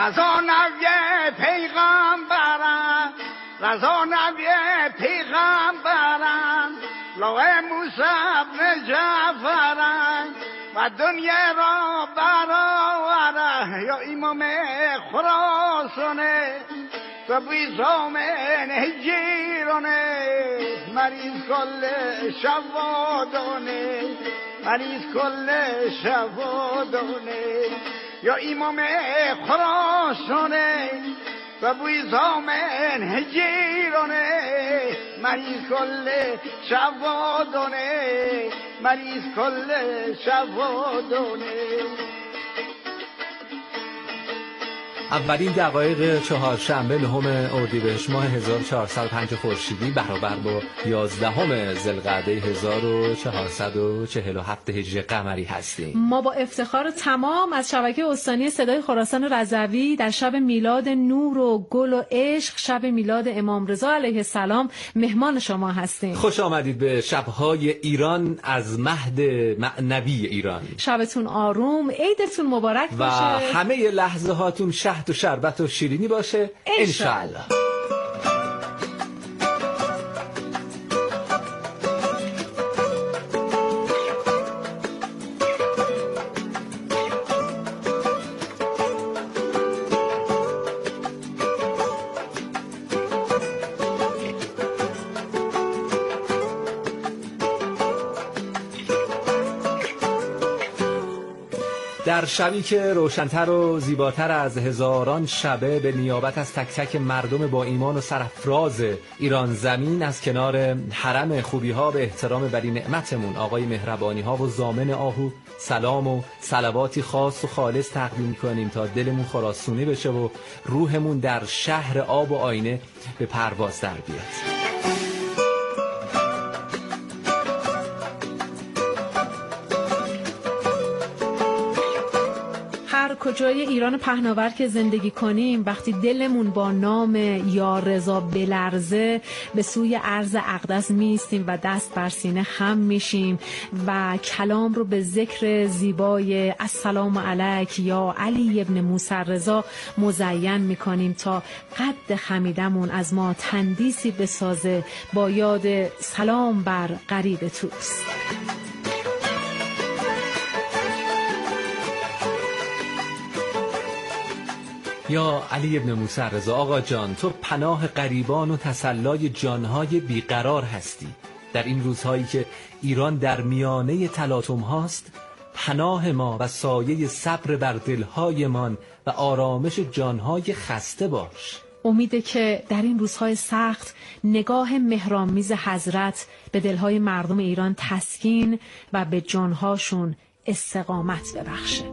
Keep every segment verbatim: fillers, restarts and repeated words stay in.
رضا نبی پیغمبرم رضا نبی پیغمبرم لوه موسی ابن جعفرم و دنیا را برآوره یا امام خراسانه و بیزامن جیرانه مریض کل شوادانه مریض کل شوادانه یا امام خراسانه و بیزامن جیرانه مریض کل شوادانه مریض کل شوادانه. اولین دقایق چهارشنبه نهم اردیبهشت ماه هزار و چهارصد و پنج خورشیدی برابر با یازدهم ذوالقعده هزار و چهارصد و چهل و هفت هجری قمری هستیم. ما با افتخار تمام از شبکه استانی صدای خراسان رضوی در شب میلاد نور و گل و عشق، شب میلاد امام رضا علیه السلام مهمان شما هستیم. خوش آمدید به شب‌های ایران از مهد معنوی ایران. شبتون آروم، عیدتون مبارک باشه و همه لحظه هاتون شهد و شربت و شیرینی باشه انشالله. در شبی که روشن‌تر و زیباتر از هزاران شبه به نیابت از تک تک مردم با ایمان و سرافراز ایران زمین از کنار حرم خوبی‌ها به احترام ولی نعمتمون آقای مهربانی‌ها و ضامن آهو سلام و صلواتی خاص و خالص تقدیم کنیم تا دلمون خراسونی بشه و روحمون در شهر آب و آینه به پرواز در بیاد. کجای ایران پهناور که زندگی کنیم، وقتی دلمون با نام یا رضا بلرزه به سوی عرض اقدس میستیم و دست بر سینه خم میشیم و کلام رو به ذکر زیبای السلام علیک یا علی ابن موسی رضا مزین میکنیم تا قد خمیدمون از ما تندیسی بسازه با یاد سلام بر غریب توست. یا علی ابن موسی رضا، آقا جان تو پناه غریبان و تسلای جانهای بیقرار هستی. در این روزهایی که ایران در میانه تلاطم هاست، پناه ما و سایه صبر بر دلهایمان و آرامش جانهای خسته باش. امیده که در این روزهای سخت نگاه مهرآمیز حضرت به دلهای مردم ایران تسکین و به جانهاشون استقامت ببخشه.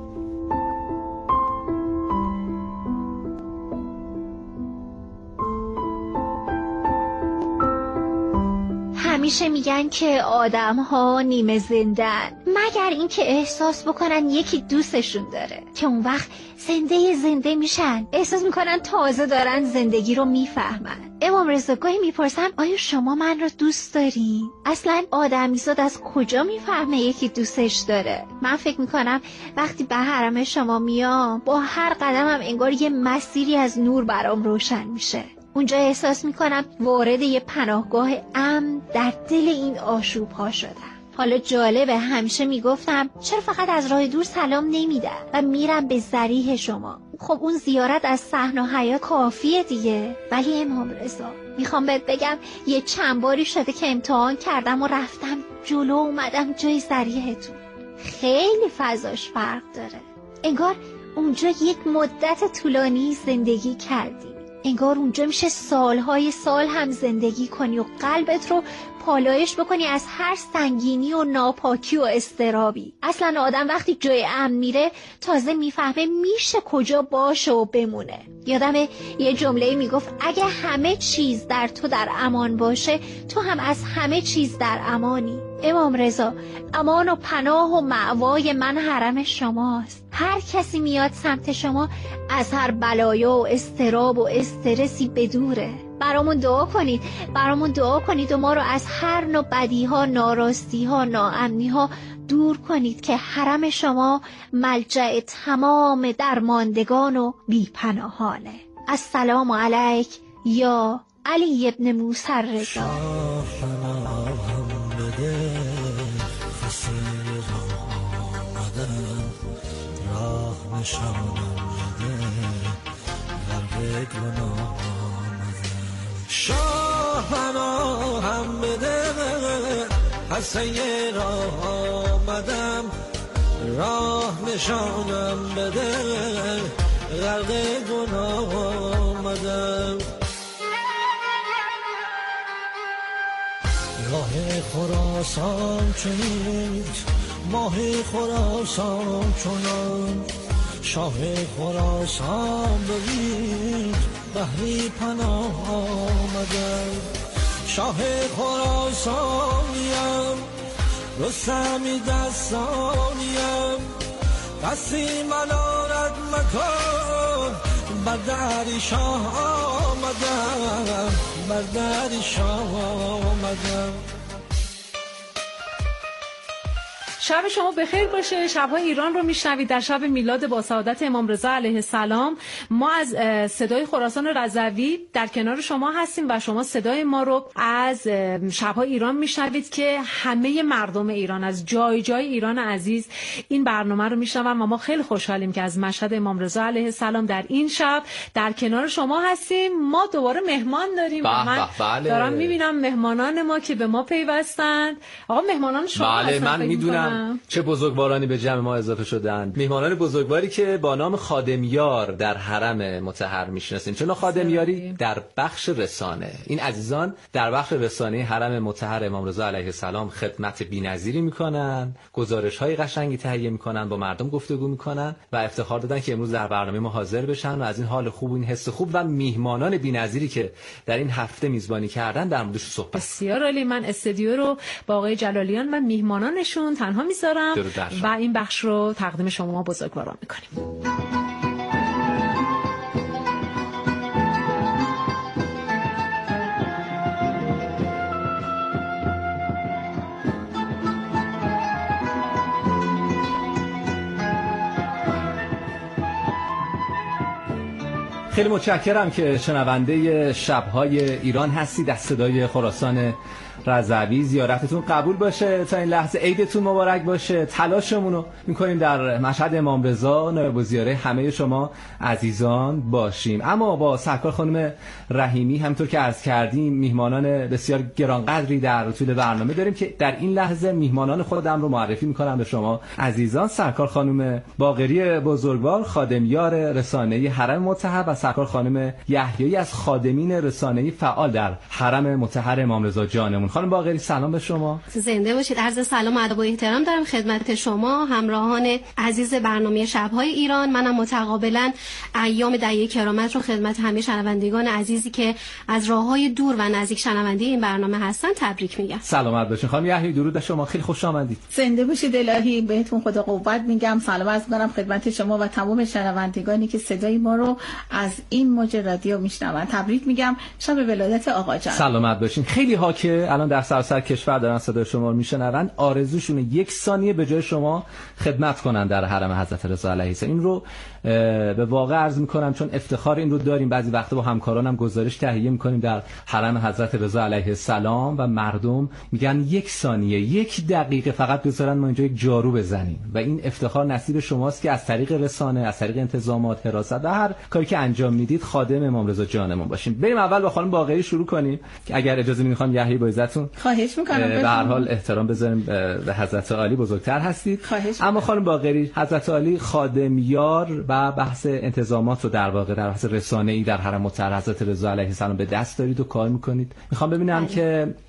همیشه میگن که آدم ها نیمه زندن، مگر اینکه احساس بکنن یکی دوستشون داره که اون وقت زنده زنده میشن، احساس میکنن تازه دارن زندگی رو میفهمن. امام رضا گاهی میپرسم آیا شما من رو دوست دارین؟ اصلا آدمیزاد از کجا میفهمه یکی دوستش داره؟ من فکر میکنم وقتی به حرم شما میام با هر قدمم انگار یه مسیری از نور برام روشن میشه. اونجا احساس میکنم وارد یه پناهگاه امن در دل این آشوب ها شدم. حالا جالبه، همیشه میگفتم چرا فقط از راه دور سلام نمیدن و میرم به ضریح شما. خب اون زیارت از صحن و حیا کافیه دیگه. ولی امام رضا میخوام بهت بگم یه چند باری شده که امتحان کردم و رفتم جلو اومدم جای ضریحتون. خیلی فضاش فرق داره. انگار اونجا یک مدت طولانی زندگی کردی. انگار اونجا میشه سالهای سال هم زندگی کنی و قلبت رو پالایش بکنی از هر سنگینی و ناپاکی و استرابی. اصلا آدم وقتی جای امن میره تازه میفهمه میشه کجا باشه و بمونه. یادم یه جمله میگفت اگه همه چیز در تو در امان باشه تو هم از همه چیز در امانی. امام رضا، امان و پناه و مأوای من حرم شماست. هر کسی میاد سمت شما از هر بلایا و استراب و استرسی بدوره. برامون دعا کنید، برامون دعا کنید و ما رو از هر نوع بدیها، ناراستی-ها، ناامنی-ها دور کنید که حرم شما ملجأ تمام درماندگان و بی‌پناهانه. السلام علیک یا علی ابن موسی الرضا. شاه پناهم بده حسین راه آمدم، راه نشانم بده غرق گناه آمدم. راه خراسان چنین ماه خراسان چنان، شاه خراسان ببین بحری پناه آمدم. شاه خراسانیم رستمی دستانیم، دستی منارت مکن بر دری شاه آمدم، بر دری شاه آمدم. شب شما بخیر باشه. شب‌های ایران رو میشنوید در شب میلاد با سعادت امام رضا علیه السلام. ما از صدای خراسان رضوی در کنار شما هستیم و شما صدای ما رو از شب‌های ایران میشنوید که همه مردم ایران از جای جای ایران عزیز این برنامه رو میشنون و ما خیلی خوشحالیم که از مشهد امام رضا علیه السلام در این شب در کنار شما هستیم. ما دوباره مهمان داریم و من بله. دارم میبینم مهمانان ما که به ما پیوستند. آقا مهمانان شما بله، من میدونم چه بزرگوارانی به جمع ما اضافه شدن. میهمانان بزرگواری که با نام خادمیار در حرم مطهر میشناسیم. چون خادمیاری در بخش رسانه، این عزیزان در بخش رسانه حرم مطهر امام رضا علیه السلام خدمت بی‌نظیری میکنن، گزارش‌های قشنگی تهیه میکنن، با مردم گفتگو میکنن و افتخار دادن که امروز در برنامه ما حاضر بشن و از این حال خوب و این حس خوب و میهمانان بی‌نظیری که در این هفته میزبانی کردن در موردش صحبت. بسیار عالی. من استودیو رو با آقای جلالیان و میهمانانشون تنها میذارم و این بخش رو تقدیم شما بزرگواران میکنیم. خیلی متشکرم که شنونده شب‌های ایران هستید. از صدای خراسان رضوی زیارتتون قبول باشه، تا این لحظه عیدتون مبارک باشه. تلاشمون رو میکنیم در مشهد امام رضا نایب الزیاره همه شما عزیزان باشیم. اما با سرکار خانم رحیمی همونطور که عرض کردیم میهمانان بسیار گرانقدری در طول برنامه داریم که در این لحظه میهمانان خودم رو معرفی میکنم به شما عزیزان. سرکار خانم باقری بزرگوار خادمیار رسانه‌ای حرم مطهر و سرکار خانم یحیایی از خادمین رسانه‌ای فعال در حرم مطهر امام رضا جانمون. خانم باقری سلام به شما. زنده باشید. عرض سلام و ادب و احترام دارم خدمت شما همراهان عزیز برنامه شب‌های ایران. منم متقابلا ایام دعیه کرامت رو خدمت همه شنوندگان عزیزی که از راه‌های دور و نزدیک شنونده این برنامه هستن تبریک میگم. سلامت باشین. خانم یحیایی درود به شما، خیلی خوش آمدید. زنده باشید. الهی بهتون خدا قوت میگم. سلام عرض می‌کنم خدمت شما و تمام شنوندگانی که صدای ما رو از این موج رادیو میشنون. تبریک میگم شب ولادت آقا جان. سلامت باشین. خیلی ها که الان در سراسر کشور دارن صدای شما رو میشنون آرزوشونه یک ثانیه به جای شما خدمت کنن در حرم حضرت رضا علیه السلام. این رو به واقع عرض میکنم چون افتخار این رو داریم. بعضی وقتا با همکارانم گزارش تهیه میکنیم در حرم حضرت رضا علیه السلام و مردم میگن یک ثانیه یک دقیقه فقط بذارن ما اینجا یک جارو بزنیم و این افتخار نصیب شماست که از طریق رسانه، از طریق انتظامات، حراست و هر کاری که انجام میدید خادم امام رضا جانمون باشیم. بریم اول با خانم باقری شروع کنیم که اگر اجازه میدید خانم یحیایی با عزتون خواهش میکنم. به هر حال احترام بذاریم به حضرت عالی، بزرگتر هستید. اما خانم باقری حضرت عالی خادمیار و بحث انتظامات رو در واقع در بحث رسانه‌ای در حرم مطهر حضرت رضا علیه السلام به دست دارید و کار میکنید. میخوام ببینم بله. که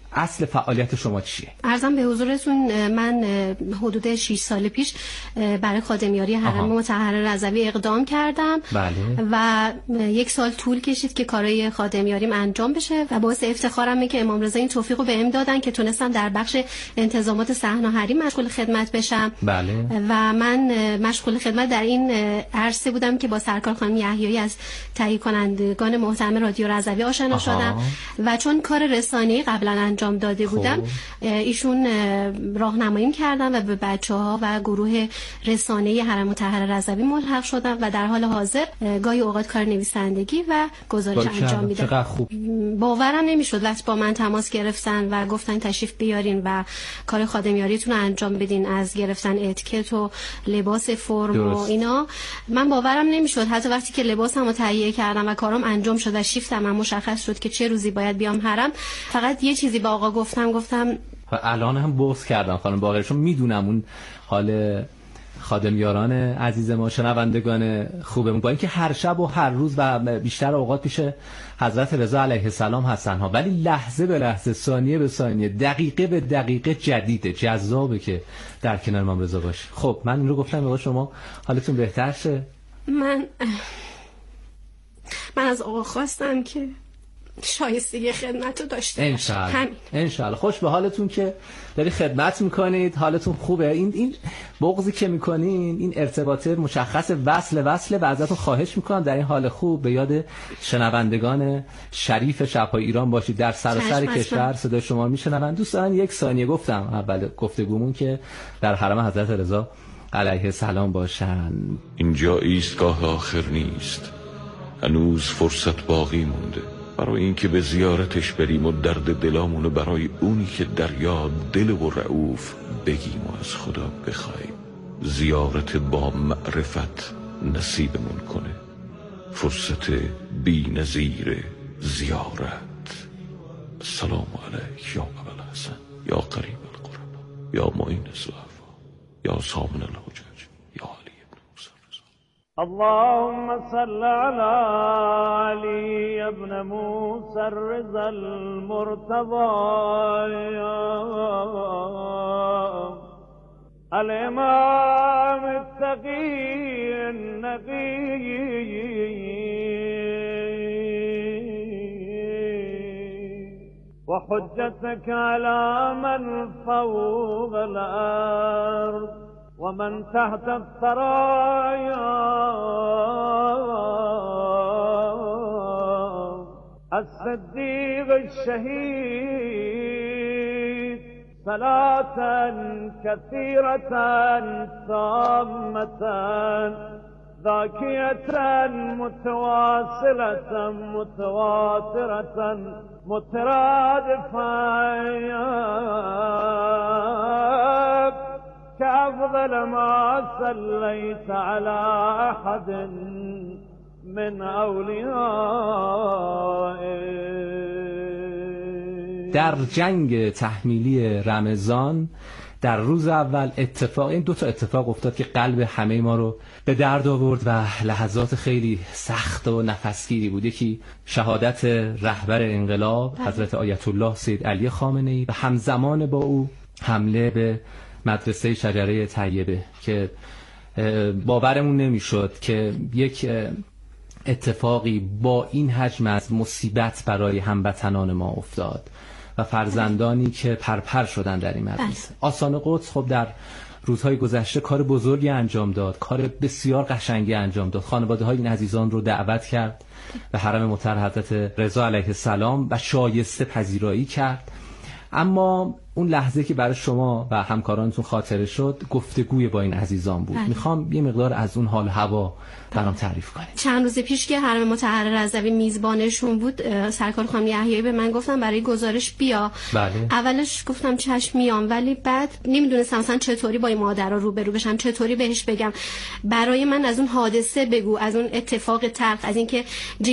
اصل فعالیت شما چیه؟ عرضم به حضورتون من حدود شش سال پیش برای خادمیاری حرم مطهر رضوی اقدام کردم. بله. و یک سال طول کشید که کارهای خادمیاریم انجام بشه و باعث افتخارمه که امام رضا این توفیق رو بهم دادن که تونستم در بخش انتظامات صحن و حریم مشغول خدمت بشم. بله. و من مشغول خدمت در این عرصه بودم که با سرکار خانم یحیایی از تهیه کنندگان محترم رادیو رضوی آشنا شدم و چون کار رسانه‌ای قبلا انجام داده بودم ایشون راهنماییم کردن و به بچه‌ها و گروه رسانه‌ای حرم مطهر رضوی ملحق شدم و در حال حاضر گاهی اوقات کار نویسندگی و گزارش انجام میدم. چقدر خوب. باورم نمیشد وقتی با من تماس گرفتن و گفتن تشریف بیارین و کار خادمیاریتون رو انجام بدین، از گرفتن اتیکت و لباس فرم درست. و اینا من باورم نمیشد. حتی وقتی که لباسم رو تهیه کردم و کارم انجام شد و شیفتم من مشخص شد که چه روزی باید بیام حرم، فقط یه چیزی به آقا گفتم گفتم و الان هم بوس کردم خانم باقرشون، میدونم اون حال خادمیاران عزیز ما، شنوندگان خوبمون، با اینکه هر شب و هر روز و بیشتر اوقات پیش حضرت رضا علیه السلام هستن ها، ولی لحظه به لحظه، ثانیه به ثانیه، دقیقه به دقیقه جدیده، جذابه که در کنار امام رضا باشه. خب من این رو گفتم به شما حالتون بهتر شه. من من از آقا خواستم که شایستگی خدمت رو داشته انشالله انشالله. خوش به حالتون که داری خدمت میکنید، حالتون خوبه. این این بغضی که میکنین، این ارتباط مشخص وصل وصله و ازتون خواهش میکنم در این حال خوب به یاد شنوندگان شریف شب‌های ایران باشید. در سراسر کشور صدای شما میشنون. دوستان یک ثانیه گفتم اول گفتگومون که در حرم حضرت رضا علیه السلام باشن. اینجا ایستگاه آخر نیست، هنوز فرصت باقی مونده برای اینکه به زیارتش بریم و درد دلامونو برای اونی که دریا دل و رعوف بگیم و از خدا بخوایم. زیارت با معرفت نصیبمون کنه، فرصت بی نظیر زیارت. السلام علیک یا ابا الحسن یا قریب القربا یا معین الضعفا یا سامن الحجج یا علی ابن موسی الرضا. اللهم صل على علي ابن موسى الرضا المرتضى الإمام التقي النقي وحجتك على من فوق الأرض ومن تحت الثرايا الصديق الشهيد صلاة كثيرة تامة ذاكية متواصلة متواترة مترادفة كأفضل ما صليت على أحد من أوليائه. در جنگ تحمیلی رمضان در روز اول اتفاق این دو تا اتفاق افتاد که قلب همه ما رو به درد آورد و لحظات خیلی سخت و نفسگیری بود. یکی شهادت رهبر انقلاب حضرت آیت الله سید علی خامنه‌ای و همزمان با او حمله به مدرسه شجره طیبه که باورمون نمیشد که یک اتفاقی با این حجم از مصیبت برای هموطنان ما افتاد و فرزندانی که پرپر شدن در این مدرسه. آستان قدس خب در روزهای گذشته کار بزرگی انجام داد، کار بسیار قشنگی انجام داد. خانواده های این عزیزان رو دعوت کرد به حرم مطهر حضرت رضا علیه السلام و شایسته پذیرایی کرد. اما اون لحظه که برای شما و همکارانتون خاطره شد گفتگوی با این عزیزان بود. میخوام یه مقدار از اون حال هوا برام تعریف کنید. چند روز پیش که حرم مطهر رضوی میزبانشون بود سرکار خانم یحیایی به من گفتن برای گزارش بیا. بله. اولش گفتم چشم میام، ولی بعد نمیدونستم مثلا چطوری با این مادر رو روبرو بشم، چطوری بهش بگم برای من از اون حادثه بگو، از اون اتفاق تلخ، از اینکه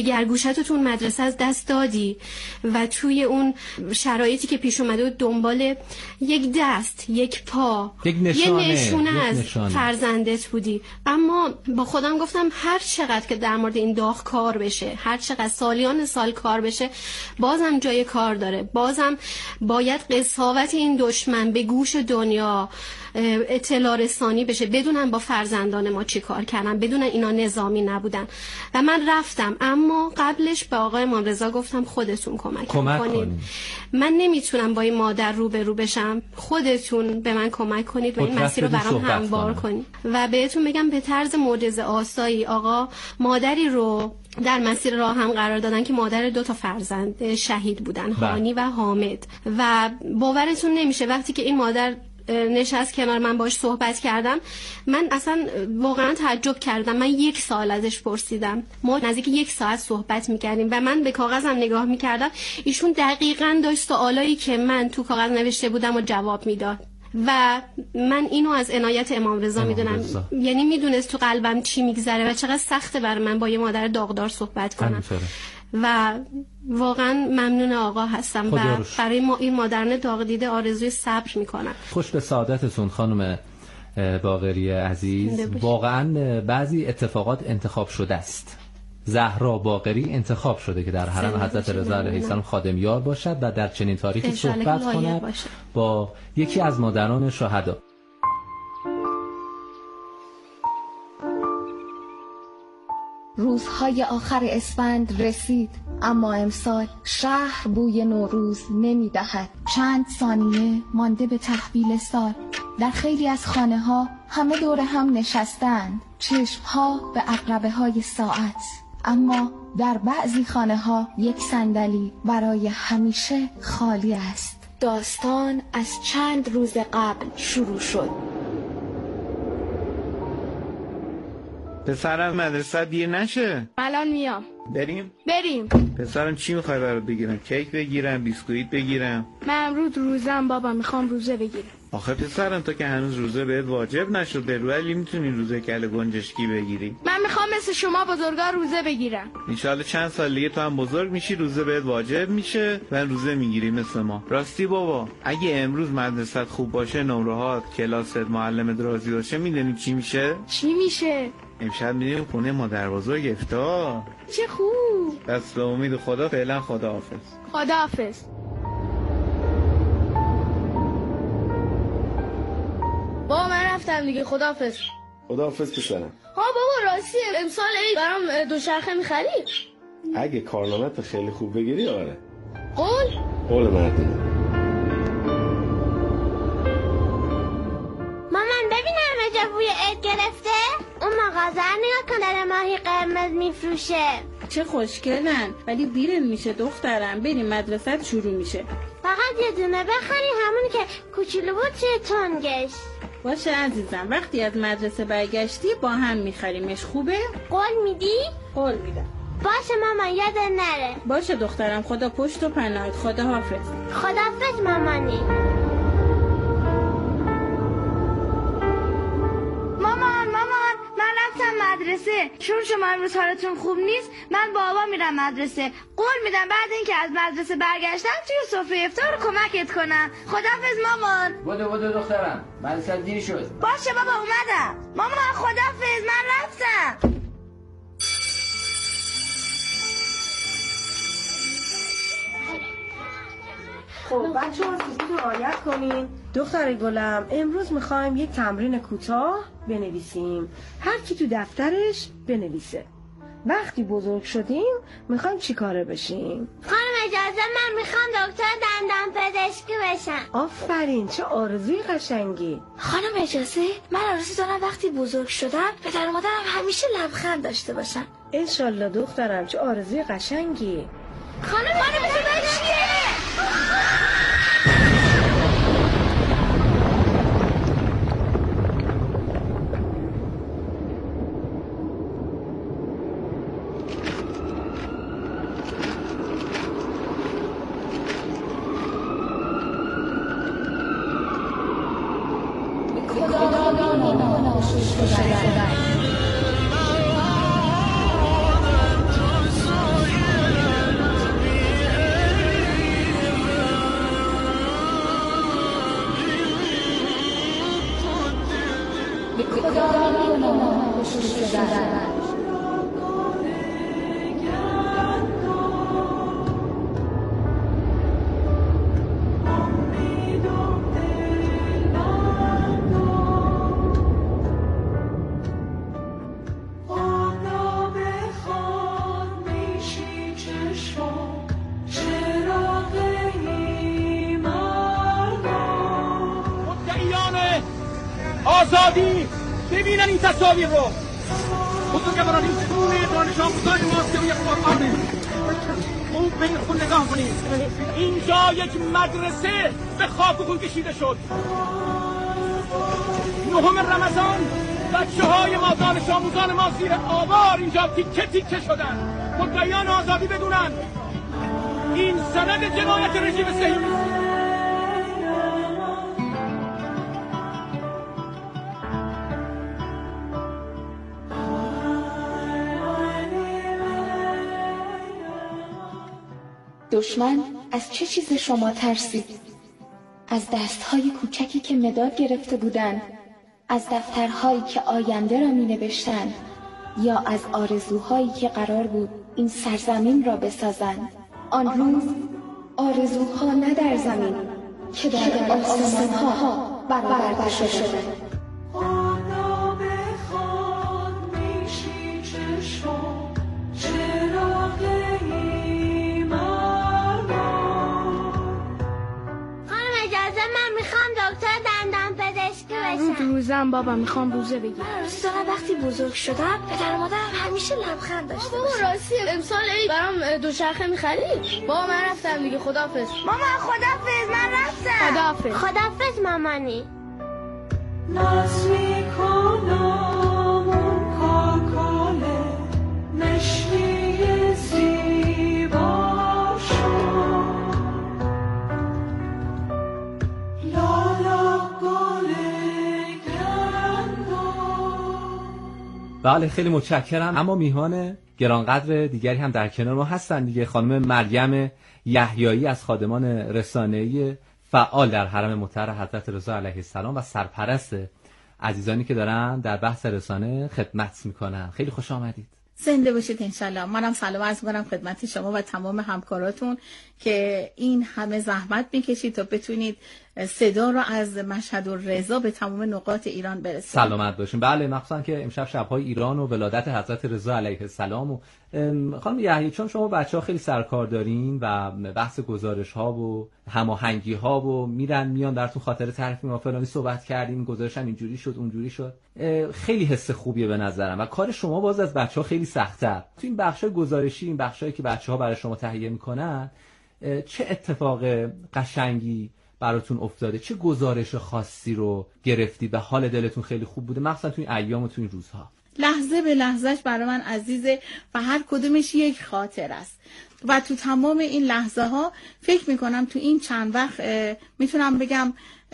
جگرگوشتتون مدرسه از دست دادی و توی اون شرایطی که پیش اومده و دنبال که یک دست، یک پا، یک نشانه، یک نشونه یک از نشانه. فرزندت بودی. اما با خودم گفتم هر چقدر که در مورد این داغ کار بشه، هر چقدر سالیان سال کار بشه، بازم جای کار داره. بازم باید قساوت این دشمن به گوش دنیا اطلاع رسانی بشه، بدونن با فرزندان ما چی کار کردن، بدونن اینا نظامی نبودن. و من رفتم، اما قبلش به آقای امام رضا گفتم خودتون کمک کنید. من نمیتونم با این مادر رو به رو بشم، خودتون به من کمک کنید و این مسیر رو برام هموار کنید. و بهتون بگم به طرز معجزه آسایی آقا مادری رو در مسیر راه هم قرار دادن که مادر دو تا فرزند شهید بودن، هانی و حامد. و باورتون نمیشه وقتی که این مادر نشست کنار من باش صحبت کردم، من اصلا واقعا تعجب کردم. من یک سال ازش پرسیدم، ما نزدیک یک ساعت صحبت میکردیم و من به کاغذم نگاه میکردم، ایشون دقیقاً داشت سوالایی که من تو کاغذ نوشته بودم و جواب میداد. و من اینو از عنایت امام رضا میدونم، یعنی میدونست تو قلبم چی میگذره و چقدر سخته برای من با یه مادر داغدار صحبت کنم. و واقعا ممنون آقا هستم و برای ما این مادران داغ دیده آرزوی صبر میکنم. خوش به سعادتتون خانم باقری عزیز. واقعا بعضی اتفاقات انتخاب شده است. زهرا باقری انتخاب شده که در حرم حضرت رضا علیه السلام خادم یار باشد و در چنین تاریخی صحبت کند با یکی از مادران شهدا. روزهای آخر اسفند رسید، اما امسال شهر بوی نوروز نمی دهد. چند ثانیه مانده به تحویل سال. در خیلی از خانه ها همه دور هم نشستند، چشم ها به عقربه های ساعت. اما در بعضی خانه ها یک صندلی برای همیشه خالی است. داستان از چند روز قبل شروع شد. پسرم مدرسه دیر نشه. الان میام. بریم؟ بریم. پسرم چی میخوای برات بگیرم؟ کیک بگیرم؟ بیسکویت بگیرم؟ من امروز روزم بابا، میخوام روزه بگیرم. آخه پسرم تو که هنوز روزه بهت واجب نشده، رو علی میتونی روزه کله گنجشکی بگیری. من میخوام مثل شما بزرگا روزه بگیرم. انشالله چند سال دیگه تو هم بزرگ میشی، روزه بهت واجب میشه و روزه میگیری مثل ما. راستی بابا، اگه امروز مدرسه خوب باشه، نمره‌هات، کلاست، معلمت راضی باشه، میدونی چی میشه؟ چی میشه؟ امشب میریم خونه مادر بزرگ افطار. چه خوب. دست به امید خدا. فعلا خداحافظ. خداحافظ. بابا من رفتم دیگه، خداحافظ. خداحافظ پسرم. ها بابا راستی امسال عید برام دوچرخه میخری؟ اگه کارنامه‌ت خیلی خوب بگیری آره. قول؟ قول مردی. مامان ببینم اجا بوی عید گرفته؟ اون مغازه نگاه کن، در ماهی قرمز میفروشه. چه خوشگلن، ولی بیرن میشه دخترم. بریم مدرسه شروع میشه. فقط یه دونه بخری، همون که کوچولو بود چه تنگش. باشه عزیزم، وقتی از مدرسه برگشتی با هم میخریمش. خوبه؟ قول میدی؟ قول میدم. باشه مامان، یاد نره. باشه دخترم، خدا پشت و پناهت. خدا حافظ. خدا حافظ مامانی. مامان مامان من رفتم مدرسه، چون شما امروز حالتون خوب نیست من با بابا میرم مدرسه. قول میدم بعد اینکه از مدرسه برگشتم توی سفره افطار کمکت کنم. خداحافظ مامان. بودو بودو دخترم، مدرسه دیر شد. باشه بابا اومدم. مامان خداحافظ، من رفتم. خب بچه ها سکوت رو رعایت کنین. دختر گلم امروز میخوایم یک تمرین کوتاه بنویسیم، هر کی تو دفترش بنویسه. وقتی بزرگ شدیم میخوایم چی کاره بشیم؟ خانم اجازه، من میخوام دکتر دندان پزشکی بشم. آفرین، چه آرزوی قشنگی. خانم اجازه، من آرزو دارم وقتی بزرگ شدم پدر و مادرم همیشه لبخند داشته باشن. انشالله دخترم، چه آرزوی قشنگی. خانم اجازه چیه؟ کشته شدند. آزادی ببینن این تصاویر رو. بزرگواران این خونه دانش آموزان ماست که روی قرآنه. خوب به این خون نگاه کنید. اینجا یک مدرسه به خاک و خون کشیده شد. نهم رمضان بچه های ما دانش آموزان ما زیر آوار اینجا تیکه تیکه شدن. مدعیان آزادی بدونن این سند جنایت رژیم صهیونیستی. دشمن از چه چیز شما ترسید؟ از دستهای کوچکی که مداد گرفته بودند، از دفترهایی که آینده را می نوشتند، یا از آرزوهایی که قرار بود این سرزمین را بسازند. آن روز آرزوها نه در زمین که در آسمانها برآورده شدند. روزم بابا میخوام روزه بگیرم. دوست دارم وقتی بزرگ شدم پدر و مادرم همیشه لبخند داشته باشن. بابا راستی امسال عید برام دوچرخه میخری؟ بابا من رفتم دیگه. خداحافظ. مامان خداحافظ. من رفتم. خداحافظ. خداحافظ مامانی. نازمی کنامون کاکاله نشنی زیبا شد لالا بله خیلی متشکرم. اما میهمان گرانقدر دیگری هم در کنار ما هستن دیگه. خانم مریم یحیایی از خادمان رسانه‌ای فعال در حرم مطهر حضرت رضا علیه السلام و سرپرست عزیزانی که دارن در بحث رسانه خدمت میکنن. خیلی خوش آمدید. زنده باشید انشالله. منم سلام عرض می‌کنم خدمت شما و تمام همکاراتون که این همه زحمت میکشید تا بتونید صدا رو از مشهد الرضا به تمام نقاط ایران برسونید. سلامت باشین. بله مخصوصا که امشب شب‌های ایران و ولادت حضرت رضا علیه السلام و خانم یحیی، چون شما بچه‌ها خیلی سرکار دارین و بحث گزارش‌ها و هماهنگی‌ها و میرن میان براتون خاطره تعریف می‌کنن، فلانی صحبت کردیم، گزارش هم اینجوری شد اونجوری شد. خیلی حس خوبیه به نظرم و کار شما باز از بچه‌ها خیلی سخت‌تر. تو این بخشای گزارشی، این بخشایی که بچه‌ها برای شما تهیه می‌کنن، چه اتفاق قشنگی براتون افتاده؟ چه گزارش خاصی رو گرفتی و حال دلتون خیلی خوب بوده مخصوصا تو این ایام و تو این روزها؟ لحظه به لحظهش برای من عزیزه و هر کدومش یک خاطر است و تو تمام این لحظه ها فکر میکنم تو این چند وقت میتونم بگم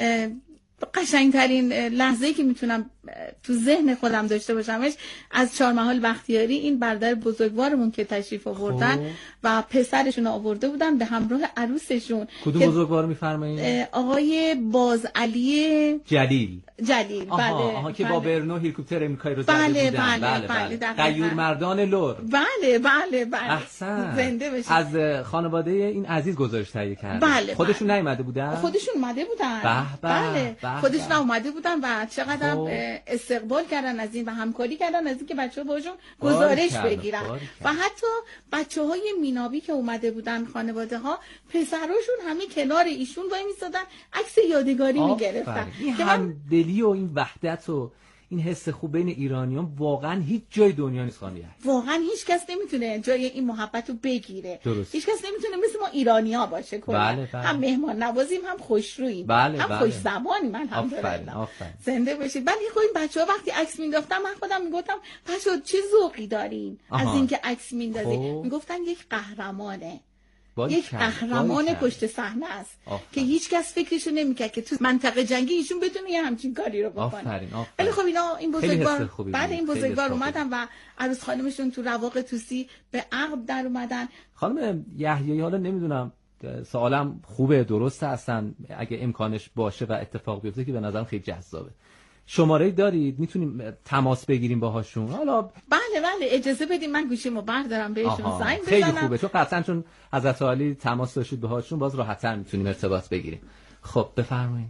قشنگترین لحظه‌ای که میتونم تو ذهن خودم داشته باشمش از چهارمحال بختیاری، این برادر بزرگوارمون که تشریف آوردن و پسرشون آورده بودن به همراه عروسشون. کدوم بزرگوار میفرمایید؟ آقای بازعلی جلیل. جلیل. آها، بله آها که بله. با برنو هلیکوپتر امریکایی رو زده بله بودن. بله بله, بله غیور مردان لور. بله بله بله. احسن. زنده بشید. از خانواده این عزیز گزارش تهیه کردن. بله خودشون بله. نیومده بودن؟ خودشون اومده بودن. به به. بله به خودشون به. اومده بودن و چقدر استقبال کردن از این و همکاری کردن از این که بچه‌ها باشون گزارش بگیرن و حتی بچه‌های مینابی که اومده بودن خانواده ها پسراشون همین کنار ایشون وای می‌ایستادن عکس یادگاری می‌گرفتن. این همدلی و این وحدت و این حس خوب بین ایرانیان واقعا هیچ جای دنیا نیست خانیه. واقعا هیچ کس نمیتونه جای این محبت رو بگیره. درست. هیچ کس نمیتونه مثل ما ایرانی‌ها باشه کلا. بله بله. هم مهمان نوازیم، هم خوشروییم، بله هم بله. خوش زبانیم. الحمدلله. زنده باشید. ولی خب این بچه‌ها وقتی عکس مینداختن من خودم میگفتم بچه‌ها چه ذوقی دارین از اینکه عکس میندازید. میگفتن یک قهرمانه. یک قهرمان پشت صحنه است که هیچ کس فکرشو نمیکرد که تو منطقه جنگی ایشون بتونه یه همچین کاری رو بکنه. آفرین آفرین. ولی خب اینا این بزرگوار بعد این بزرگوار اومدن و عروس خانمشون تو رواق توسی به عقد در اومدن. خانم یحیایی، حالا نمیدونم سوالم خوبه درسته، اصلا اگه امکانش باشه و اتفاق بیفته که به نظرم خیلی جذابه. شماره دارید میتونیم تماس بگیریم باهاشون؟ حالا بله بله اجازه بدیم من گوشیمو بردارم بهشون زنگ بزنم. خیلی خوبه، چون قطعا چون حضرت عالی تماس داشتید باهاشون باز راحت‌تر میتونیم ارتباط بگیریم. خب بفرمایید.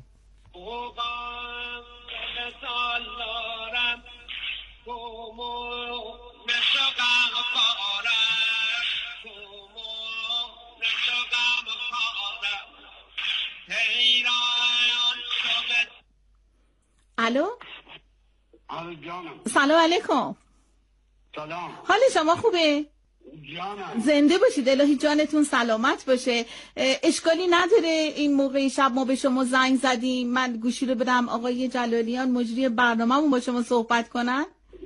الو سلام علیکم. سلام. حال شما خوبه؟ جانم. زنده باشید، الهی جانتون سلامت باشه. اشکالی نداره این موقع شب ما به شما زنگ زدیم من گوشی رو بدم آقای جلالیان مجری برنامه‌مون با شما صحبت کنن؟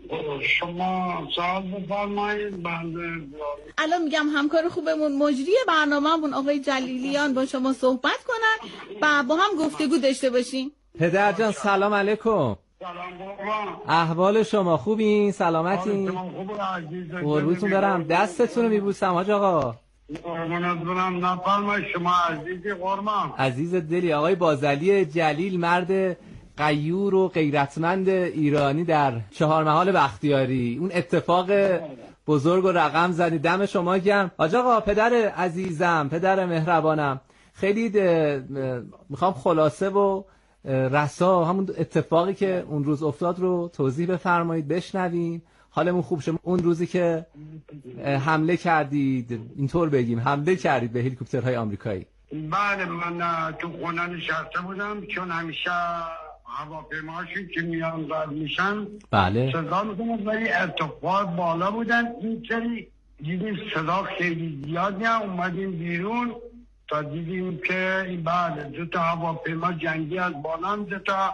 شما سوال بفرمایید. بنده الان میگم همکار خوبمون مجری برنامه‌مون آقای جلالیان با شما صحبت کنن و با هم گفتگو داشته باشیم. پدر جان سلام علیکم. سلام قربان. احوال شما خوبین؟ سلامتین؟ قربونتون برم. دستتون رو میبوسم حاج آقا. قربونت برم. نفرمایید شما عزیزی قربان. عزیز دلی. آقای بازعلی جلیل مرد غیور و غیرتمند ایرانی در چهار محال بختیاری، اون اتفاق بزرگ و رقم زدی. دم شما گرم حاج آقا. پدر عزیزم، پدر مهربانم، خیلی میخوام خلاصه و رسا همون اتفاقی که اون روز افتاد رو توضیح بفرمایید بشنویم حالمون خوب شه. اون روزی که حمله کردید، اینطور بگیم حمله کردید به هلیکوپترهای آمریکایی. بله من تو خونه نشسته بودم چون همیشه هواپیماهاشون که میان رد میشن بله صدا میکنن ولی ارتفاع بالا بودن. این سری دیدیم صدا خیلی زیاد نه، اومدیم بیرون تا دیدیم که بله دو تا هواپیما جنگی از بالا، دو تا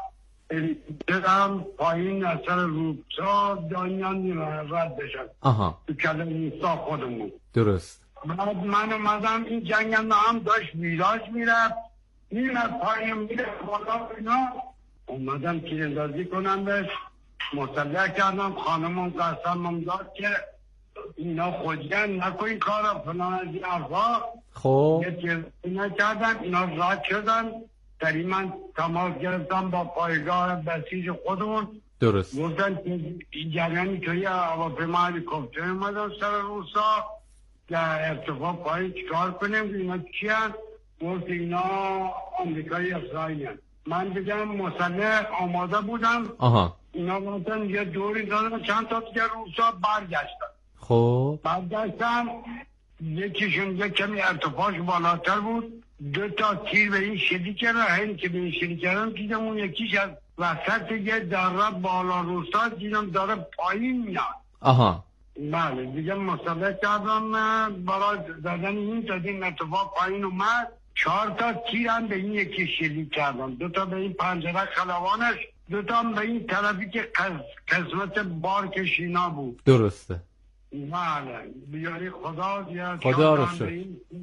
هم پایین اثر روبسا دانیان رد بشن. آها تو کلم نیستا خودمون. درست. بعد من اومدم این جنگ هم داشت ویراج میرفت میرفت پایین میرفت بالا اینا. اومدم تیراندازی کنم بهش مسلح کردم. خانمون قسمم داد که اینا خودگن نکن این کارا فلان از این حرفا. خب اینا کردن، اینا رد شدن. تری من تماس گرفتم با پایگاه بسیج خودمون. درست. گفتن که این جریانی توی هواپیما هلیکوپتر اومدن سر روسا که ارتفاع پایین چیکار کنیم. اینا کیان؟ گفت اینا آمریکایی اسرائیلی هست. من بگم مسلح آماده بودم. آها. اینا گفتن یه دوری دادن چند تا دیگه روسا برگشتن. خب برگشتن یکیشون یک کمی ارتفاعش بالاتر بود، دو تا تیر به این شدی کردن. این که به این شدی کردن دیدم اون یکیش از وسط یه دره بالا روستا دیدم داره پایین میاد. آها بله دیگه مسلح کردم برای دادن این تا این ارتفاع پایین اومد. چهار تا تیر هم به این یکی شدی کردن، دو تا به این پنجره خلوانش، دو تا هم به این طرفی که قسمت بارکشینا بود. درسته. بله بیاری خدا دیگه. خدا رو شکر.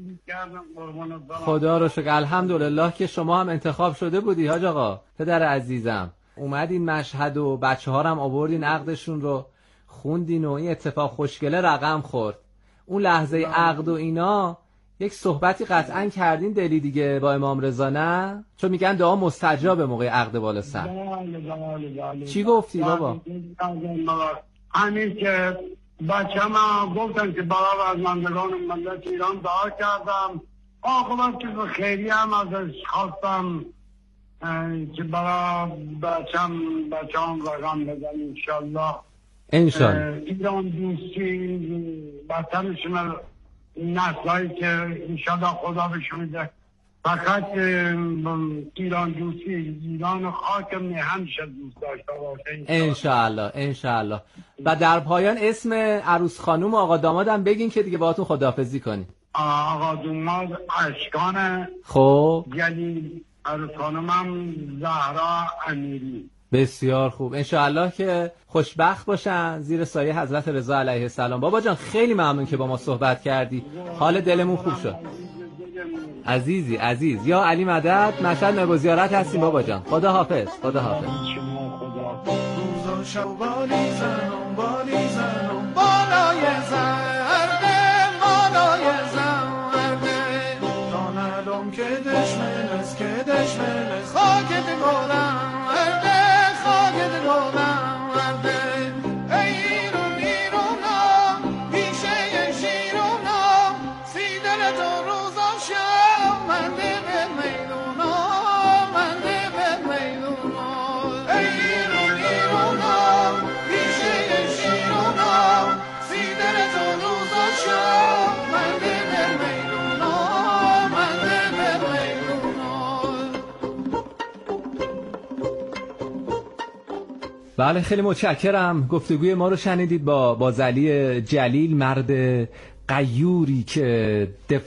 خدا رو شکر. الحمدلله که شما هم انتخاب شده بودی حاج آقا. پدر عزیزم اومدین مشهد و بچه ها هم آوردین عقدشون رو خوندین و این اتفاق خوشگله رقم خورد. اون لحظه عقد و اینا یک صحبتی قطعا کردین دلی دیگه با امام رضا نه؟ چون میگن دعا مستجاب موقع عقد بالا سر. چی گفتی بابا؟ همین که بچه ما گفتن که برای رزمندگان ملت ایران دعا کردم. آقابت که خیلی هم ازش خواستم که برای بچه هم بچه هم رقم بزن انشالله. انشالله ایران دوستی بطنشون نسلایی که انشالله خدا بهشون میده. فقط ایران دوستی، ایران خاک میهن شد دوست داشته باشه انشالله. انشالله. و در پایان اسم عروس خانوم و آقا دامادم بگین که دیگه باهاتون خداحافظی کنیم. آقا داماد اشکان خب جلیل، عروس خانومم زهرا امیری. بسیار خوب. انشالله که خوشبخت باشن زیر سایه حضرت رضا علیه السلام. بابا جان خیلی ممنون که با ما صحبت کردی، حال دلمون خوب شد. عزیزی عزیز یا علی مدد. مشهد نبو زیارت هستیم بابا جان. خدا حافظ. خدا حافظ. روز و شب بالی زنم بالی زنم بالای زرده بالای زرده دانلم که دشمن است که دشمن است خاک دگارم ارده خاک بله خیلی متشکرم. گفتگوی ما رو شنیدید با با زلی جلیل، مرد غیوری که